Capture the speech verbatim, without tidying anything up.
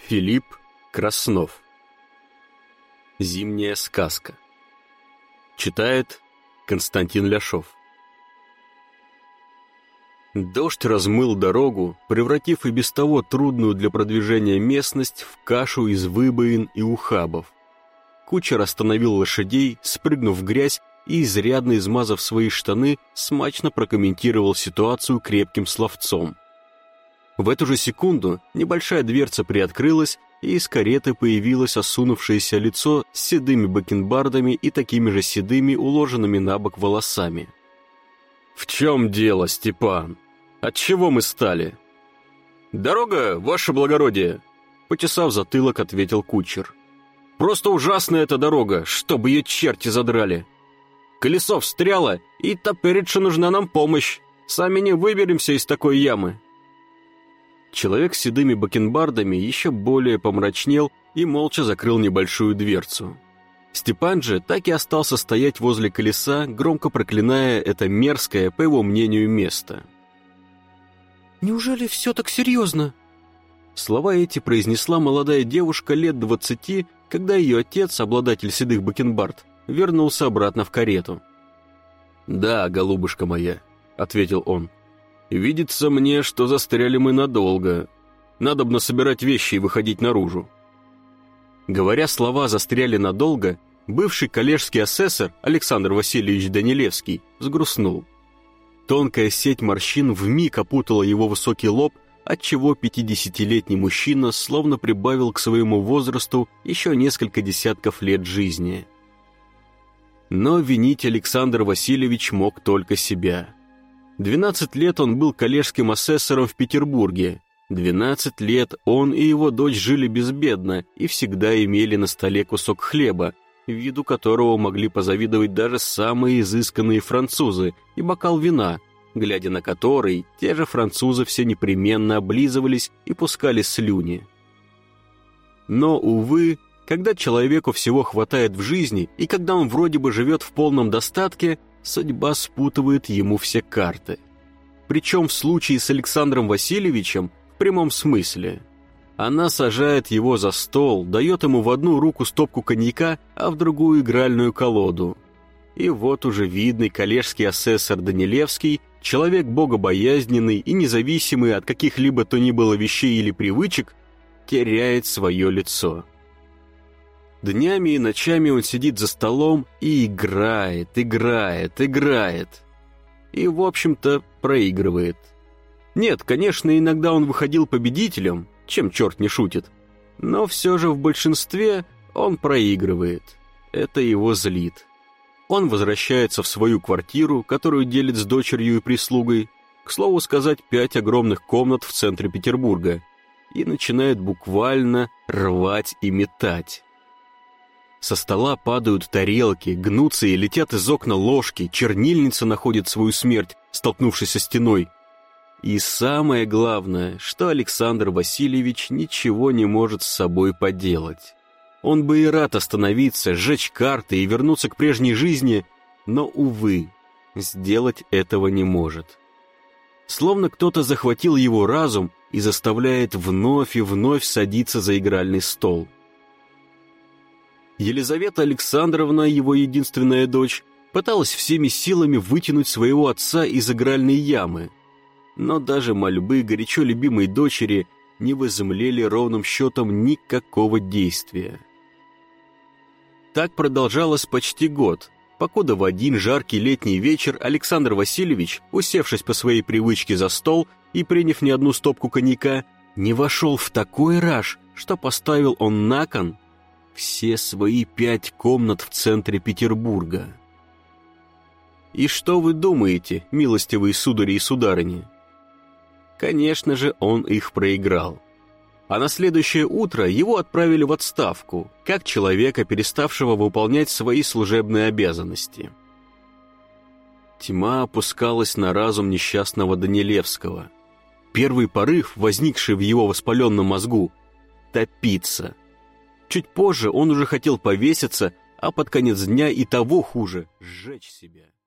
Филипп Краснов. Зимняя сказка. Читает Константин Ляшов. Дождь размыл дорогу, превратив и без того трудную для продвижения местность в кашу из выбоин и ухабов. Кучер остановил лошадей, спрыгнув в грязь и, изрядно измазав свои штаны, смачно прокомментировал ситуацию крепким словцом. В эту же секунду небольшая дверца приоткрылась, и из кареты появилось осунувшееся лицо с седыми бакенбардами и такими же седыми, уложенными на бок волосами. «В чем дело, Степан? Отчего мы стали?» «Дорога, ваше благородие!» Почесав затылок, ответил кучер. «Просто ужасная эта дорога, чтобы ее черти задрали. Колесо встряло, и топереча нужна нам помощь. Сами не выберемся из такой ямы». Человек с седыми бакенбардами еще более помрачнел и молча закрыл небольшую дверцу. Степан же так и остался стоять возле колеса, громко проклиная это мерзкое, по его мнению, место. «Неужели все так серьезно?» Слова эти произнесла молодая девушка лет двадцати, когда ее отец, обладатель седых бакенбард, вернулся обратно в карету. «Да, голубушка моя», — ответил он. «Видится мне, что застряли мы надолго. Надобно собирать вещи и выходить наружу». Говоря слова «застряли надолго», бывший коллежский асессор Александр Васильевич Данилевский взгрустнул. Тонкая сеть морщин вмиг опутала его высокий лоб, отчего пятидесятилетний мужчина словно прибавил к своему возрасту еще несколько десятков лет жизни. Но винить Александр Васильевич мог только себя. Двенадцать лет он был коллежским асессором в Петербурге. Двенадцать лет он и его дочь жили безбедно и всегда имели на столе кусок хлеба, виду которого могли позавидовать даже самые изысканные французы, и бокал вина, глядя на который, те же французы все непременно облизывались и пускали слюни. Но, увы, когда человеку всего хватает в жизни, и когда он вроде бы живет в полном достатке, судьба спутывает ему все карты. Причем в случае с Александром Васильевичем в прямом смысле. Она сажает его за стол, дает ему в одну руку стопку коньяка, а в другую игральную колоду. И вот уже видный коллежский асессор Данилевский, человек богобоязненный и независимый от каких-либо то ни было вещей или привычек, теряет свое лицо. Днями и ночами он сидит за столом и играет, играет, играет. И, в общем-то, проигрывает. Нет, конечно, иногда он выходил победителем, чем черт не шутит. Но все же в большинстве он проигрывает. Это его злит. Он возвращается в свою квартиру, которую делит с дочерью и прислугой, к слову сказать, пять огромных комнат в центре Петербурга, и начинает буквально рвать и метать. Со стола падают тарелки, гнутся и летят из окна ложки, чернильница находит свою смерть, столкнувшись со стеной. И самое главное, что Александр Васильевич ничего не может с собой поделать. Он бы и рад остановиться, сжечь карты и вернуться к прежней жизни, но, увы, сделать этого не может. Словно кто-то захватил его разум и заставляет вновь и вновь садиться за игральный стол. Елизавета Александровна, его единственная дочь, пыталась всеми силами вытянуть своего отца из игральной ямы, но даже мольбы горячо любимой дочери не возымели ровным счетом никакого действия. Так продолжалось почти год, покуда в один жаркий летний вечер Александр Васильевич, усевшись по своей привычке за стол и приняв не одну стопку коньяка, не вошел в такой раж, что поставил он на кон все свои пять комнат в центре Петербурга. И что вы думаете, милостивые судари и сударыни? Конечно же, он их проиграл. А на следующее утро его отправили в отставку, как человека, переставшего выполнять свои служебные обязанности. Тьма опускалась на разум несчастного Данилевского. Первый порыв, возникший в его воспаленном мозгу — топиться. Чуть позже он уже хотел повеситься, а под конец дня и того хуже — сжечь себя.